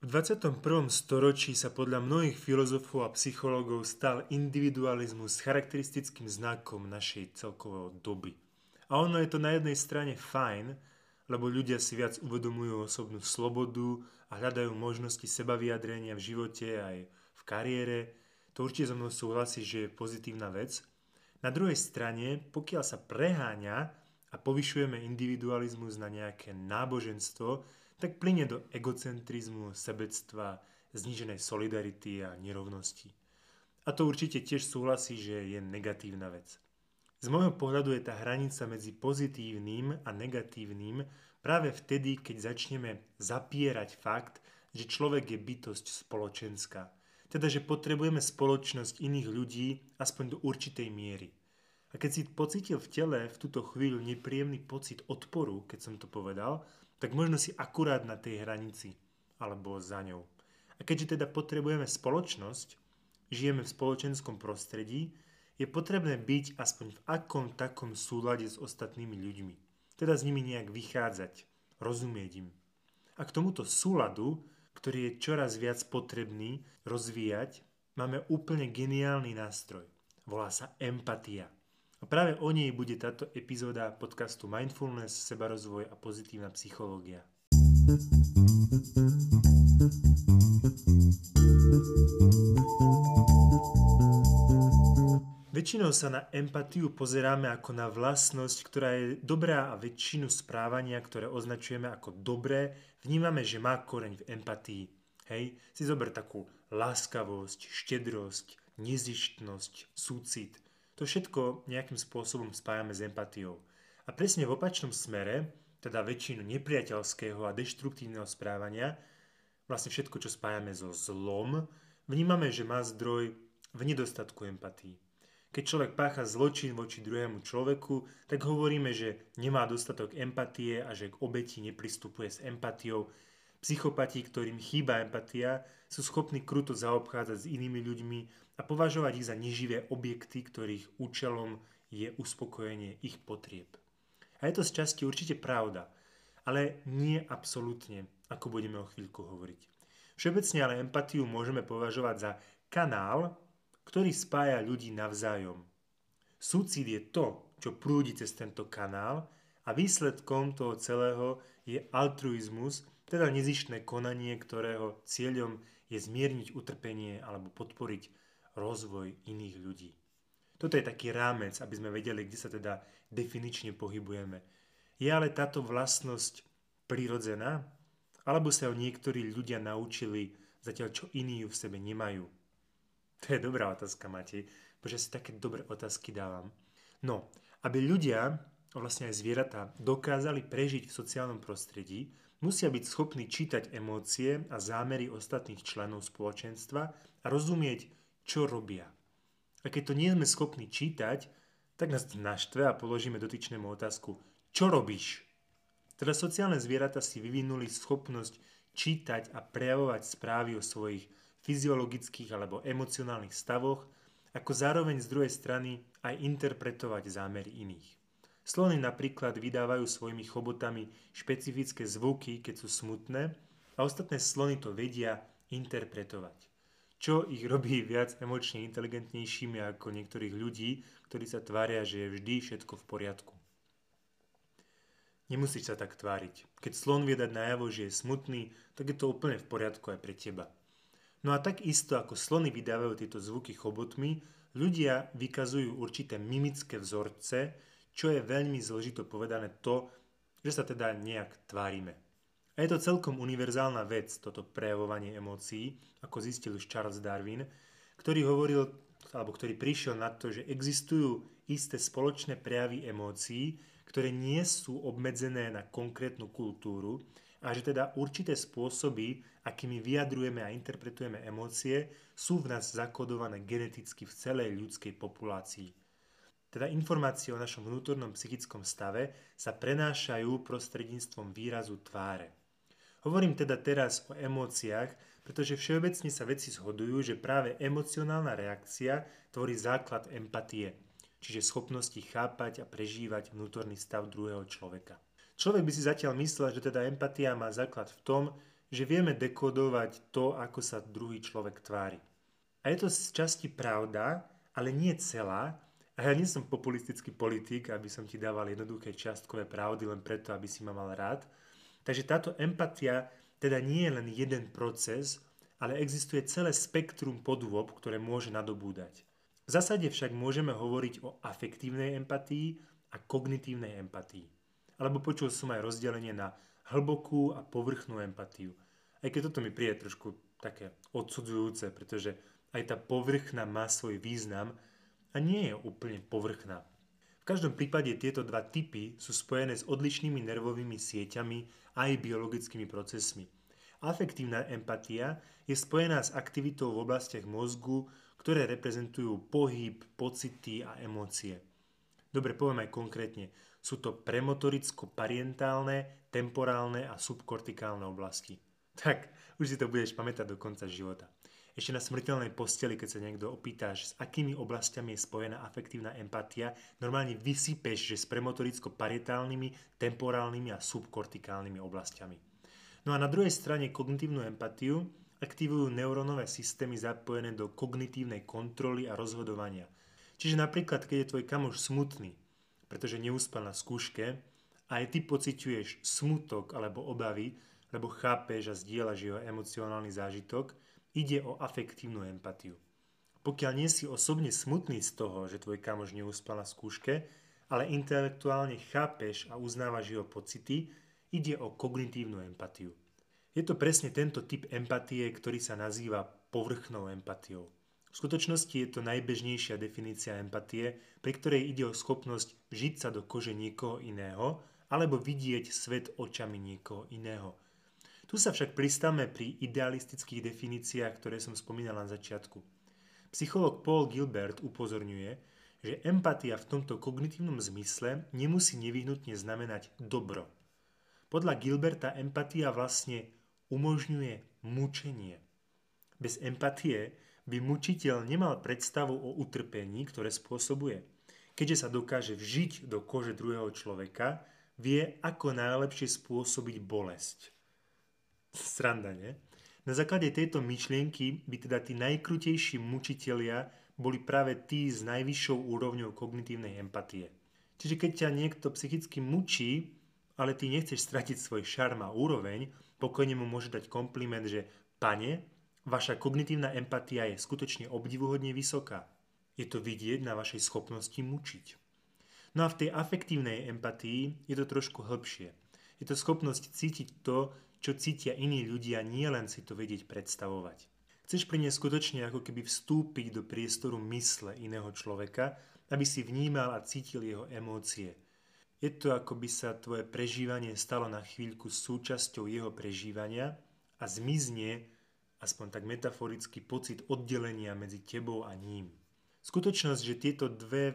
21. storočí sa podľa mnohých filozofov a psychológov stal individualizmus charakteristickým znakom našej celkovej doby. A ono je to na jednej strane fajn, lebo ľudia si viac uvedomujú osobnú slobodu a hľadajú možnosti sebavyjadrenia v živote aj v kariére. To určite so mnou súhlasí, že je pozitívna vec. Na druhej strane, pokiaľ sa preháňa a povyšujeme individualizmus na nejaké náboženstvo, tak plynie do egocentrizmu, sebectva, zníženej solidarity a nerovnosti. A to určite tiež súhlasí, že je negatívna vec. Z môjho pohľadu je tá hranica medzi pozitívnym a negatívnym práve vtedy, keď začneme zapierať fakt, že človek je bytosť spoločenská. Teda, že potrebujeme spoločnosť iných ľudí aspoň do určitej miery. A keď si pocítil v tele v túto chvíľu nepríjemný pocit odporu, keď som to povedal, tak možno si akurát na tej hranici, alebo za ňou. A keďže teda potrebujeme spoločnosť, žijeme v spoločenskom prostredí, je potrebné byť aspoň v akom takom súlade s ostatnými ľuďmi. Teda s nimi nejak vychádzať, rozumieť im. A k tomuto súladu, ktorý je čoraz viac potrebný rozvíjať, máme úplne geniálny nástroj. Volá sa empatia. A práve o nej bude táto epizóda podcastu Mindfulness, sebarozvoj a pozitívna psychológia. Väčšinou sa na empatiu pozeráme ako na vlastnosť, ktorá je dobrá a väčšinu správania, ktoré označujeme ako dobré, vnímame, že má koreň v empatii. Hej, si zober takú láskavosť, štedrosť, nezištnosť, súcit. To všetko nejakým spôsobom spájame s empatiou. A presne v opačnom smere, teda väčšinu nepriateľského a deštruktívneho správania, vlastne všetko, čo spájame so zlom, vnímame, že má zdroj v nedostatku empatii. Keď človek pácha zločin voči druhému človeku, tak hovoríme, že nemá dostatok empatie a že k obeti nepristupuje s empatiou. Psychopati, ktorým chýba empatia, sú schopní kruto zaobchádzať s inými ľuďmi a považovať ich za neživé objekty, ktorých účelom je uspokojenie ich potrieb. A je to z časti určite pravda, ale nie absolútne, ako budeme o chvíľku hovoriť. Všeobecne ale empatiu môžeme považovať za kanál, ktorý spája ľudí navzájom. Súcit je to, čo prúdi cez tento kanál a výsledkom toho celého je altruizmus, teda nezištné konanie, ktorého cieľom je zmierniť utrpenie alebo podporiť rozvoj iných ľudí. Toto je taký rámec, aby sme vedeli, kde sa teda definične pohybujeme. Je ale táto vlastnosť prirodzená? Alebo sa ho niektorí ľudia naučili, zatiaľ čo iní ju v sebe nemajú? To je dobrá otázka, Matej, pretože si také dobré otázky dávam. No, aby ľudia, vlastne aj zvieratá, dokázali prežiť v sociálnom prostredí, musia byť schopní čítať emócie a zámery ostatných členov spoločenstva a rozumieť, čo robia. A keď to nie sme schopní čítať, tak nás naštve a položíme dotyčnému otázku, čo robíš? Teda sociálne zvieratá si vyvinuli schopnosť čítať a prejavovať správy o svojich fyziologických alebo emocionálnych stavoch, ako zároveň z druhej strany aj interpretovať zámery iných. Slony napríklad vydávajú svojimi chobotami špecifické zvuky, keď sú smutné, a ostatné slony to vedia interpretovať. Čo ich robí viac emočne inteligentnejšími ako niektorých ľudí, ktorí sa tvária, že je vždy všetko v poriadku. Nemusíš sa tak tváriť. Keď slon vie dať najavo, že je smutný, tak je to úplne v poriadku aj pre teba. No a takisto ako slony vydávajú tieto zvuky chobotmi, ľudia vykazujú určité mimické vzorce, čo je veľmi zložito povedané to, že sa teda nejak tvárime. A je to celkom univerzálna vec, toto prejavovanie emócií, ako zistil už Charles Darwin, ktorý prišiel na to, že existujú isté spoločné prejavy emócií, ktoré nie sú obmedzené na konkrétnu kultúru, a že teda určité spôsoby, akými vyjadrujeme a interpretujeme emócie, sú v nás zakodované geneticky v celej ľudskej populácii. Teda informácie o našom vnútornom psychickom stave sa prenášajú prostredníctvom výrazu tváre. Hovorím teda teraz o emóciách, pretože všeobecne sa vedci zhodujú, že práve emocionálna reakcia tvorí základ empatie, čiže schopnosti chápať a prežívať vnútorný stav druhého človeka. Človek by si zatiaľ myslel, že teda empatia má základ v tom, že vieme dekodovať to, ako sa druhý človek tvári. A je to z časti pravda, ale nie celá. A ja nie som populistický politik, aby som ti dával jednoduché čiastkové pravdy len preto, aby si ma mal rád. Takže táto empatia teda nie je len jeden proces, ale existuje celé spektrum podôb, ktoré môže nadobúdať. V zásade však môžeme hovoriť o afektívnej empatii a kognitívnej empatii. Alebo počul som aj rozdelenie na hlbokú a povrchnú empatiu. Aj keď toto mi príde trošku také odsudzujúce, pretože aj tá povrchná má svoj význam a nie je úplne povrchná. V každom prípade tieto dva typy sú spojené s odlišnými nervovými sieťami a aj biologickými procesmi. Afektívna empatia je spojená s aktivitou v oblastiach mozgu, ktoré reprezentujú pohyb, pocity a emócie. Dobre, poviem aj konkrétne. Sú to premotoricko-parientálne, temporálne a subkortikálne oblasti. Tak, už si to budeš pamätať do konca života. Ešte na smrteľnej posteli, keď sa niekto opýtaš, s akými oblastiami je spojená afektívna empatia, normálne vysypeš, že s premotoricko-parietálnymi, temporálnymi a subkortikálnymi oblastiami. No a na druhej strane kognitívnu empatiu aktivujú neurónové systémy zapojené do kognitívnej kontroly a rozhodovania. Čiže napríklad, keď je tvoj kamoš smutný, pretože neúspel na skúške, a aj ty pociťuješ smutok alebo obavy, lebo chápeš a zdieľaš jeho emocionálny zážitok, ide o afektívnu empatiu. Pokiaľ nie si osobne smutný z toho, že tvoj kamoš neúspel na skúške, ale intelektuálne chápeš a uznávaš jeho pocity, ide o kognitívnu empatiu. Je to presne tento typ empatie, ktorý sa nazýva povrchnou empatiou. V skutočnosti je to najbežnejšia definícia empatie, pri ktorej ide o schopnosť vžiť sa do kože niekoho iného alebo vidieť svet očami niekoho iného. Tu sa však pristavme pri idealistických definíciách, ktoré som spomínal na začiatku. Psychológ Paul Gilbert upozorňuje, že empatia v tomto kognitívnom zmysle nemusí nevyhnutne znamenať dobro. Podľa Gilberta empatia vlastne umožňuje mučenie. Bez empatie by mučiteľ nemal predstavu o utrpení, ktoré spôsobuje. Keďže sa dokáže vžiť do kože druhého človeka, vie, ako najlepšie spôsobiť bolesť. Sranda, nie? Na základe tejto myšlienky by teda tí najkrutejší mučitelia boli práve tí s najvyššou úrovňou kognitívnej empatie. Čiže keď ťa niekto psychicky mučí, ale ty nechceš stratiť svoj šarm a úroveň, pokojne mu môže dať kompliment, že pane, vaša kognitívna empatia je skutočne obdivuhodne vysoká. Je to vidieť na vašej schopnosti mučiť. No a v tej afektívnej empatii je to trošku hĺbšie. Je to schopnosť cítiť to, čo cítia iní ľudia, nie len si to vedieť predstavovať. Chceš pri nej skutočne ako keby vstúpiť do priestoru mysle iného človeka, aby si vnímal a cítil jeho emócie. Je to, ako by sa tvoje prežívanie stalo na chvíľku súčasťou jeho prežívania a zmizne, aspoň tak metaforicky, pocit oddelenia medzi tebou a ním. Skutočnosť, že tieto dve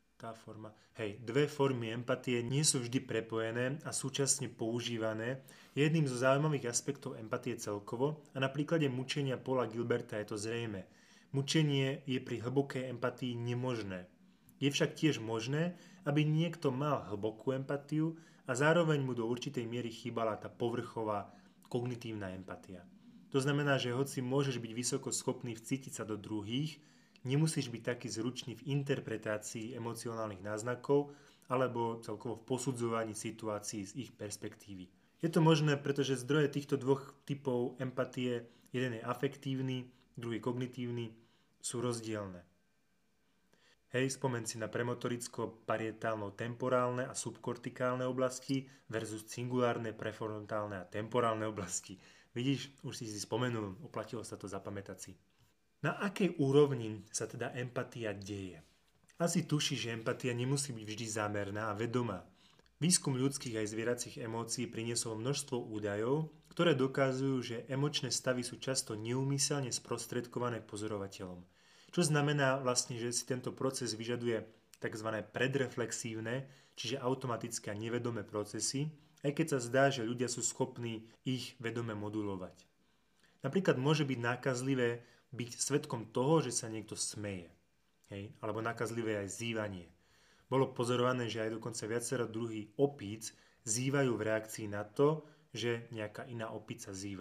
formy empatie nie sú vždy prepojené a súčasne používané, je jedným zo zaujímavých aspektov empatie celkovo a na príklade mučenia Paula Gilberta je to zrejme. Mučenie je pri hlbokej empatii nemožné. Je však tiež možné, aby niekto mal hlbokú empatiu a zároveň mu do určitej miery chýbala tá povrchová kognitívna empatia. To znamená, že hoci môžeš byť vysoko schopný vcítiť sa do druhých, nemusíš byť taký zručný v interpretácii emocionálnych náznakov alebo celkovo v posudzovaní situácií z ich perspektívy. Je to možné, pretože zdroje týchto dvoch typov empatie, jeden je afektívny, druhý kognitívny, sú rozdielne. Spomeň si na premotoricko-parietálno-temporálne a subkortikálne oblasti versus cingulárne, prefrontálne a temporálne oblasti. Vidíš, už si spomenul, oplatilo sa to zapamätať si. Na akej úrovni sa teda empatia deje? Asi tuší, že empatia nemusí byť vždy zámerná a vedomá. Výskum ľudských aj zvieracích emócií priniesol množstvo údajov, ktoré dokazujú, že emočné stavy sú často neúmyselne sprostredkované pozorovateľom. Čo znamená vlastne, že si tento proces vyžaduje tzv. Predreflexívne, čiže automatické a nevedomé procesy, aj keď sa zdá, že ľudia sú schopní ich vedome modulovať. Napríklad môže byť nákazlivé byť svedkom toho, že sa niekto smeje. Alebo nákazlivé aj zývanie. Bolo pozorované, že aj dokonca viacero druhí opíc zývajú v reakcii na to, že nejaká iná opica zýva.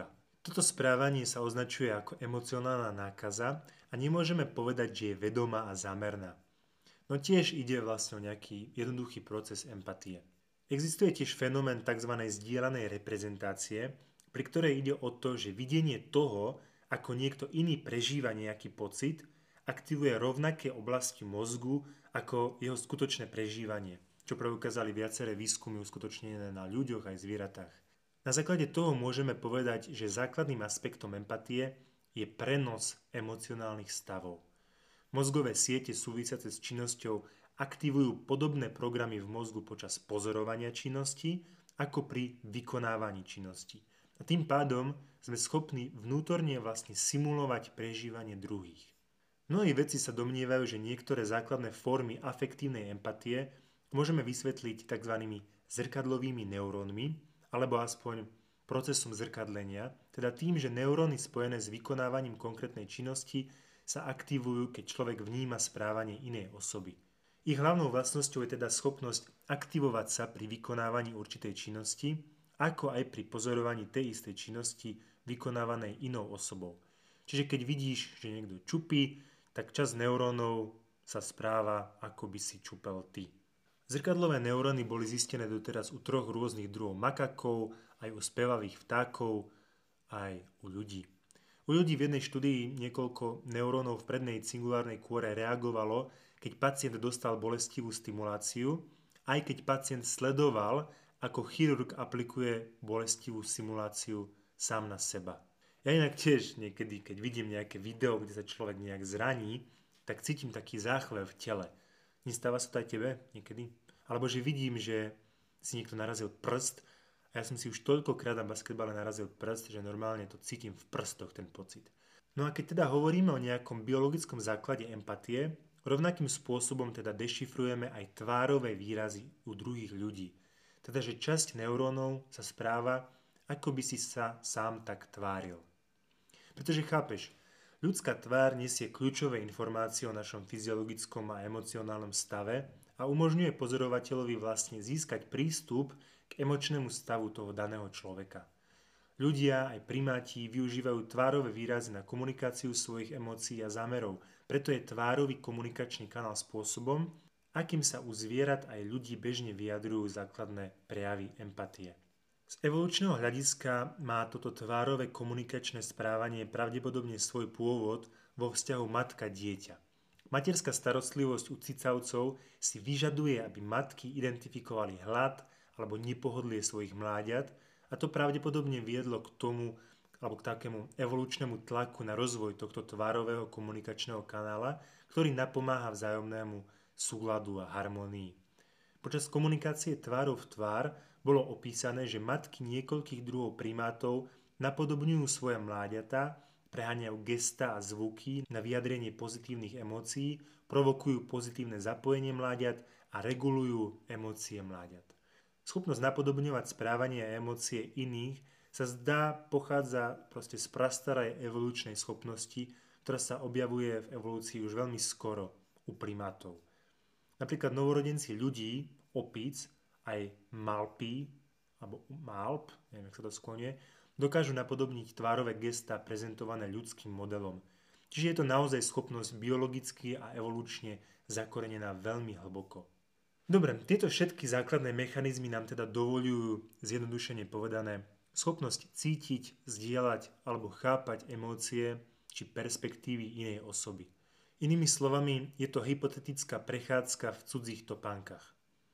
Toto správanie sa označuje ako emocionálna nákaza a nemôžeme povedať, že je vedomá a zámerná. No tiež ide vlastne o nejaký jednoduchý proces empatie. Existuje tiež fenomén tzv. Zdieľanej reprezentácie, pri ktorej ide o to, že videnie toho, ako niekto iný prežíva nejaký pocit, aktivuje rovnaké oblasti mozgu ako jeho skutočné prežívanie, čo preukázali viaceré výskumy uskutočnené na ľuďoch aj zvieratách. Na základe toho môžeme povedať, že základným aspektom empatie je prenos emocionálnych stavov. Mozgové siete súvisiace s činnosťou aktivujú podobné programy v mozgu počas pozorovania činnosti, ako pri vykonávaní činnosti. A tým pádom sme schopní vnútorne vlastne simulovať prežívanie druhých. Mnohí vedci sa domnievajú, že niektoré základné formy afektívnej empatie môžeme vysvetliť tzv. Zrkadlovými neurónmi, alebo aspoň procesom zrkadlenia, teda tým, že neuróny spojené s vykonávaním konkrétnej činnosti sa aktivujú, keď človek vníma správanie inej osoby. Ich hlavnou vlastnosťou je teda schopnosť aktivovať sa pri vykonávaní určitej činnosti, ako aj pri pozorovaní tej istej činnosti vykonávanej inou osobou. Čiže keď vidíš, že niekto čupí, tak časť neurónov sa správa, ako by si čupel ty. Zrkadlové neuróny boli zistené doteraz u 3 rôznych druhov makakov, aj u spevavých vtákov, aj u ľudí. U ľudí v jednej štúdii niekoľko neurónov v prednej cingulárnej kôre reagovalo, keď pacient dostal bolestivú stimuláciu, aj keď pacient sledoval, ako chirurg aplikuje bolestivú simuláciu sám na seba. Ja inak tiež niekedy, keď vidím nejaké video, kde sa človek nejak zraní, tak cítim taký záchvev v tele. Nestáva sa to aj tebe niekedy? Alebo že vidím, že si niekto narazil prst a ja som si už toľkokrát na basketbale narazil prst, že normálne to cítim v prstoch ten pocit. No a keď teda hovoríme o nejakom biologickom základe empatie, rovnakým spôsobom teda dešifrujeme aj tvárové výrazy u druhých ľudí. Teda, že časť neurónov sa správa, ako by si sa sám tak tváril. Pretože chápeš, ľudská tvár nesie kľúčové informácie o našom fyziologickom a emocionálnom stave a umožňuje pozorovateľovi vlastne získať prístup k emočnému stavu toho daného človeka. Ľudia aj primáti využívajú tvárové výrazy na komunikáciu svojich emócií a zámerov, preto je tvárový komunikačný kanál spôsobom, akým sa u zvierat aj ľudí bežne vyjadrujú základné prejavy empatie. Z evolučného hľadiska má toto tvárové komunikačné správanie pravdepodobne svoj pôvod vo vzťahu matka-dieťa. Materská starostlivosť u cicavcov si vyžaduje, aby matky identifikovali hlad alebo nepohodlie svojich mláďat a to pravdepodobne viedlo k tomu, alebo k takému evolučnému tlaku na rozvoj tohto tvárového komunikačného kanála, ktorý napomáha vzájomnému súladu a harmonii. Počas komunikácie tvárov v tvár bolo opísané, že matky niekoľkých druhov primátov napodobňujú svoje mláďatá, preháňajú gestá a zvuky na vyjadrenie pozitívnych emócií, provokujú pozitívne zapojenie mláďat a regulujú emócie mláďat. Schopnosť napodobňovať správanie a emócie iných sa zdá pochádza proste z prastarej evolučnej schopnosti, ktorá sa objavuje v evolúcii už veľmi skoro u primátov. Napríklad novorodenci ľudí, opíc, aj malpy, alebo malp, neviem, jak sa to sklonie, dokážu napodobniť tvárové gestá prezentované ľudským modelom. Čiže je to naozaj schopnosť biologicky a evolučne zakorenená veľmi hlboko. Dobre, tieto všetky základné mechanizmy nám teda dovoľujú, zjednodušene povedané, schopnosť cítiť, zdieľať alebo chápať emócie či perspektívy inej osoby. Inými slovami, je to hypotetická prechádzka v cudzích topánkach.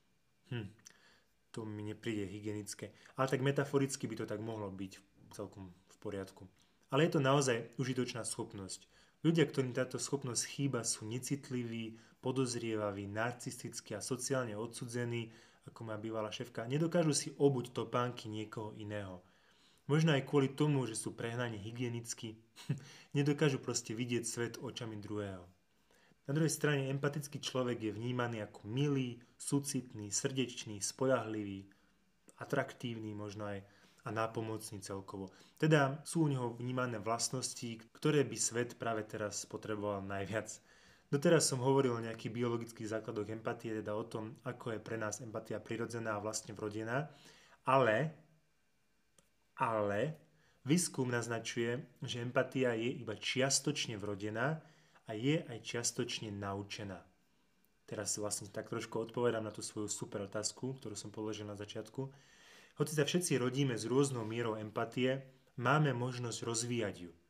To mi nepríde hygienické, ale tak metaforicky by to tak mohlo byť celkom v poriadku. Ale je to naozaj užitočná schopnosť. Ľudia, ktorým táto schopnosť chýba, sú necitliví, podozrievaví, narcistickí a sociálne odsudzení, ako má bývalá šéfka, nedokážu si obuť topánky niekoho iného. Možno aj kvôli tomu, že sú prehnane hygienickí, nedokážu proste vidieť svet očami druhého. Na druhej strane empatický človek je vnímaný ako milý, súcitný, srdečný, spoľahlivý, atraktívny možno aj a nápomocný celkovo. Teda sú u neho vnímané vlastnosti, ktoré by svet práve teraz potreboval najviac. Doteraz som hovoril o nejakých biologických základoch empatie, teda o tom, ako je pre nás empatia prirodzená a vlastne vrodená, ale Výskum naznačuje, že empatia je iba čiastočne vrodená a je aj čiastočne naučená. Teraz si vlastne tak trošku odpovedám na tú svoju super otázku, ktorú som položil na začiatku. Hoci sa všetci rodíme s rôznou mierou empatie, máme možnosť rozvíjať ju.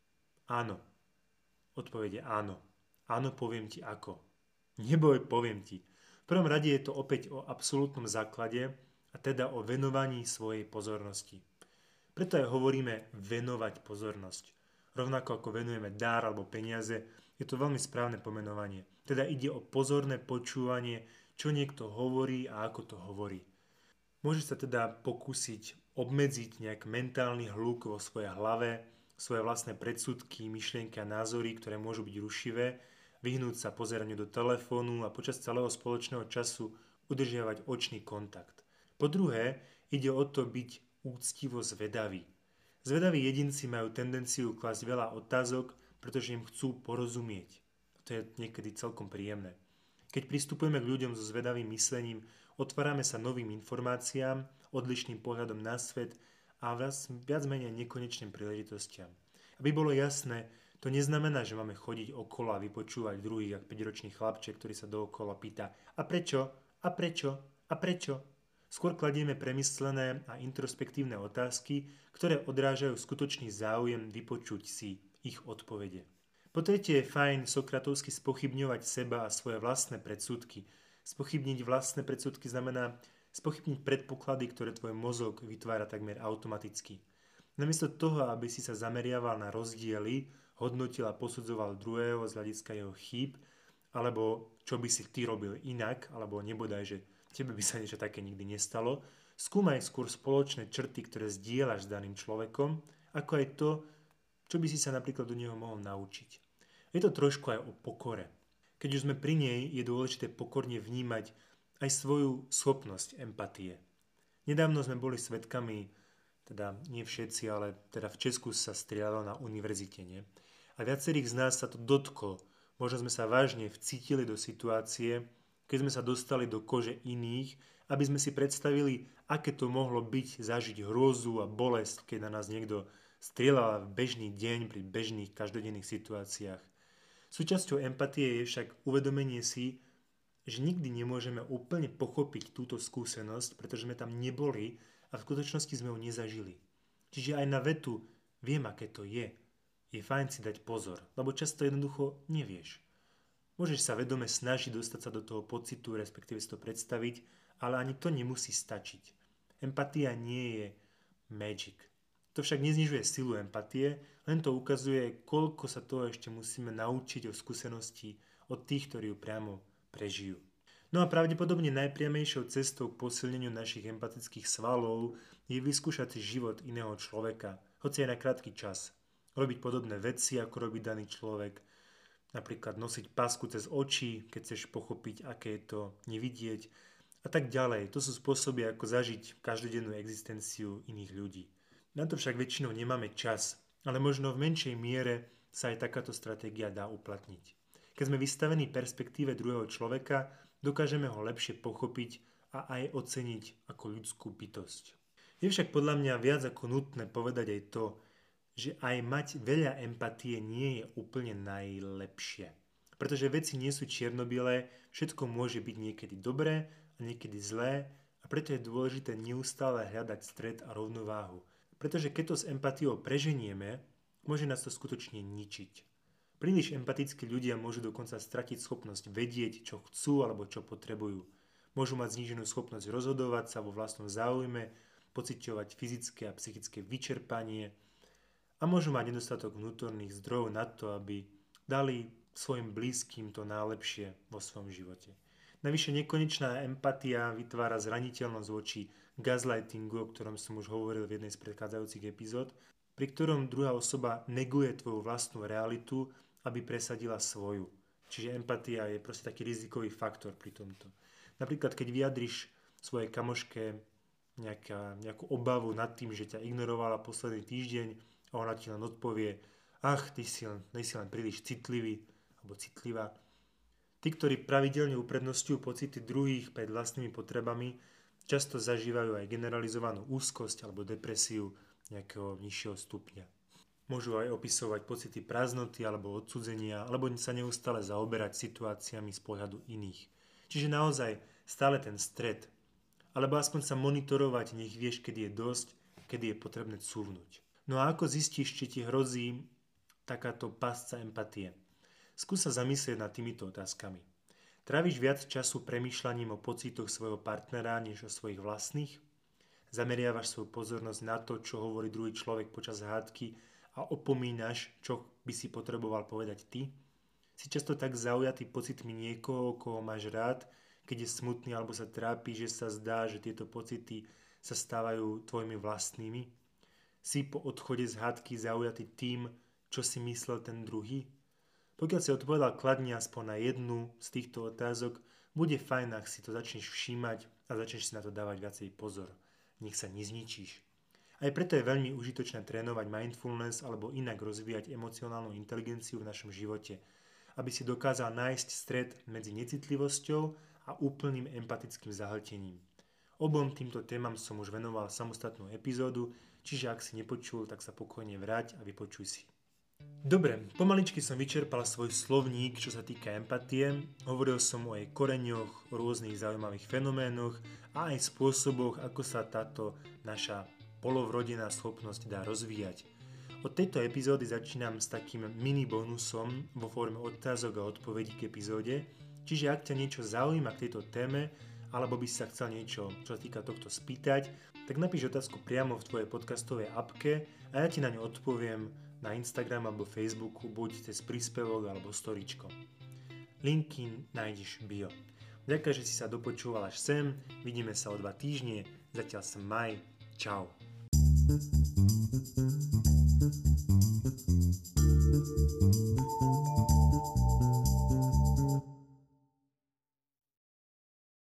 Áno. Odpovede áno. Áno, poviem ti ako. Neboj, poviem ti. V prvom rade je to opäť o absolútnom základe, a teda o venovaní svojej pozornosti. Preto aj hovoríme venovať pozornosť. Rovnako ako venujeme dar alebo peniaze, je to veľmi správne pomenovanie. Teda ide o pozorné počúvanie, čo niekto hovorí a ako to hovorí. Môže sa teda pokúsiť obmedziť nejak mentálny hluk vo svojej hlave, svoje vlastné predsudky, myšlienky a názory, ktoré môžu byť rušivé, vyhnúť sa pozeraniu do telefónu a počas celého spoločného času udržiavať očný kontakt. Po druhé, ide o to byť úctivo zvedaví. Zvedaví jedinci majú tendenciu klásť veľa otázok, pretože im chcú porozumieť. To je niekedy celkom príjemné. Keď pristupujeme k ľuďom so zvedavým myslením, otvárame sa novým informáciám, odlišným pohľadom na svet a viac menej nekonečným príležitostiam. Aby bolo jasné, to neznamená, že máme chodiť okolo a vypočúvať druhých, ako 5-ročný chlapček, ktorý sa dookola pýta a prečo, a prečo, a prečo. Skôr kladieme premyslené a introspektívne otázky, ktoré odrážajú skutočný záujem vypočuť si ich odpovede. Po tretie je fajn sokratovsky spochybňovať seba a svoje vlastné predsudky. Spochybniť vlastné predsudky znamená spochybniť predpoklady, ktoré tvoj mozog vytvára takmer automaticky. Namiesto toho, aby si sa zameriaval na rozdiely, hodnotil a posudzoval druhého z hľadiska jeho chýb, alebo čo by si ty robil inak, alebo nebodaj, že tebe by sa niečo také nikdy nestalo, skúmaj skôr spoločné črty, ktoré zdieľaš s daným človekom, ako aj to, čo by si sa napríklad od neho mohol naučiť. Je to trošku aj o pokore. Keď už sme pri nej, je dôležité pokorne vnímať aj svoju schopnosť empatie. Nedávno sme boli svedkami, teda nie všetci, ale teda v Česku sa strieľalo na univerzite, nie? A viacerých z nás sa to dotklo. Možno sme sa vážne vcítili do situácie, keď sme sa dostali do kože iných, aby sme si predstavili, aké to mohlo byť zažiť hrôzu a bolesť, keď na nás niekto strieľal v bežný deň pri bežných každodenných situáciách. Súčasťou empatie je však uvedomenie si, že nikdy nemôžeme úplne pochopiť túto skúsenosť, pretože sme tam neboli a v skutočnosti sme ho nezažili. Čiže aj na vetu viem, aké to je fajn si dať pozor, lebo často jednoducho nevieš. Môžeš sa vedome snažiť dostať sa do toho pocitu, respektíve si to predstaviť, ale ani to nemusí stačiť. Empatia nie je magic. To však neznižuje silu empatie, len to ukazuje, koľko sa toho ešte musíme naučiť o skúsenosti od tých, ktorí ju priamo prežijú. No a pravdepodobne najpriamejšou cestou k posilneniu našich empatických svalov je vyskúšať si život iného človeka, hoci aj na krátky čas. Robiť podobné veci, ako robí daný človek, napríklad nosiť pásku cez oči, keď chceš pochopiť, aké je to nevidieť a tak ďalej. To sú spôsoby, ako zažiť každodennú existenciu iných ľudí. Na to však väčšinou nemáme čas, ale možno v menšej miere sa aj takáto stratégia dá uplatniť. Keď sme vystavení perspektíve druhého človeka, dokážeme ho lepšie pochopiť a aj oceniť ako ľudskú bytosť. Je však podľa mňa viac ako nutné povedať aj to, že aj mať veľa empatie nie je úplne najlepšie. Pretože veci nie sú čierno-biele, všetko môže byť niekedy dobré a niekedy zlé a preto je dôležité neustále hľadať stred a rovnováhu. Pretože keď to s empatiou preženieme, môže nás to skutočne ničiť. Príliš empatickí ľudia môžu dokonca stratiť schopnosť vedieť, čo chcú alebo čo potrebujú. Môžu mať zníženú schopnosť rozhodovať sa vo vlastnom záujme, pociťovať fyzické a psychické vyčerpanie, a môžu mať nedostatok vnútorných zdrojov na to, aby dali svojim blízkym to najlepšie vo svojom živote. Navyše nekonečná empatia vytvára zraniteľnosť voči gaslightingu, o ktorom som už hovoril v jednej z predchádzajúcich epizód, pri ktorom druhá osoba neguje tvoju vlastnú realitu, aby presadila svoju. Čiže empatia je proste taký rizikový faktor pri tomto. Napríklad, keď vyjadriš svojej kamoške nejakú obavu nad tým, že ťa ignorovala posledný týždeň, a ona ti len odpovie, ty si len príliš citlivý alebo citlivá. Tí, ktorí pravidelne uprednostňujú pocity druhých pred vlastnými potrebami, často zažívajú aj generalizovanú úzkosť alebo depresiu, nejakého nižšieho stupňa. Môžu aj opisovať pocity prázdnoty alebo odcudzenia, alebo sa neustále zaoberať situáciami z pohľadu iných. Čiže naozaj stále ten stred. Alebo aspoň sa monitorovať, nech vieš, kedy je dosť, kedy je potrebné cúvnuť. No a ako zistíš, či ti hrozí takáto pásca empatie? Skús sa zamyslieť nad týmito otázkami. Tráviš viac času premýšľaním o pocitoch svojho partnera, než o svojich vlastných? Zameriavaš svoju pozornosť na to, čo hovorí druhý človek počas hádky a opomínaš, čo by si potreboval povedať ty? Si často tak zaujatý pocitmi niekoho, koho máš rád, keď je smutný alebo sa trápi, že sa zdá, že tieto pocity sa stávajú tvojimi vlastnými? Si po odchode z hádky zaujatý tým, čo si myslel ten druhý? Pokiaľ si odpovedal kladne aspoň na jednu z týchto otázok, bude fajn, ak si to začneš všímať a začneš si na to dávať viacej pozor. Nech sa nezničíš. Aj preto je veľmi užitočné trénovať mindfulness alebo inak rozvíjať emocionálnu inteligenciu v našom živote, aby si dokázal nájsť stred medzi necitlivosťou a úplným empatickým zahltením. Obom týmto témam som už venoval samostatnú epizódu, čiže ak si nepočul, tak sa pokojne vráť a vypočuj si. Dobre, pomaličky som vyčerpal svoj slovník, čo sa týka empatie. Hovoril som o jej koreňoch, o rôznych zaujímavých fenoménoch a aj spôsoboch, ako sa táto naša polovrodená schopnosť dá rozvíjať. Od tejto epizódy začínam s takým mini bonusom vo forme otázok a odpovedí k epizóde, čiže ak ťa niečo zaujíma k tejto téme, alebo by si sa chcel niečo, čo sa týka tohto spýtať, tak napíš otázku priamo v tvojej podcastovej appke a ja ti na ňu odpoviem na Instagram alebo Facebooku, buď cez príspevok alebo storyčko. Linky nájdeš v bio. Ďakujem, že si sa dopočúval až sem, vidíme sa o 2 týždne, zatiaľ som Maj, čau. Thank you.